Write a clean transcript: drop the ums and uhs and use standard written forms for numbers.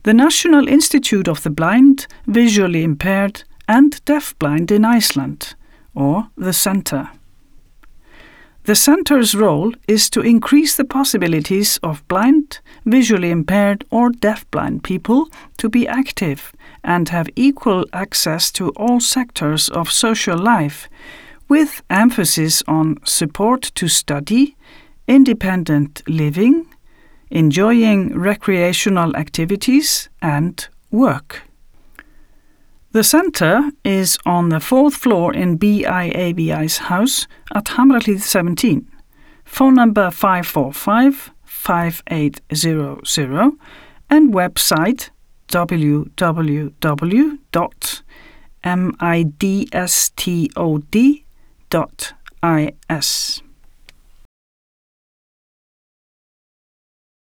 the National Institute of the Blind, Visually Impaired and Deafblind in Iceland, or the Centre. The Centre's role is to increase the possibilities of blind, visually impaired or deafblind people to be active and have equal access to all sectors of social life, with emphasis on support to study, independent living, enjoying recreational activities and work. The centre is on the 4th floor in BIABI's house at Hamrahlíð 17. Phone number 545-5800 and website www.midstod.is.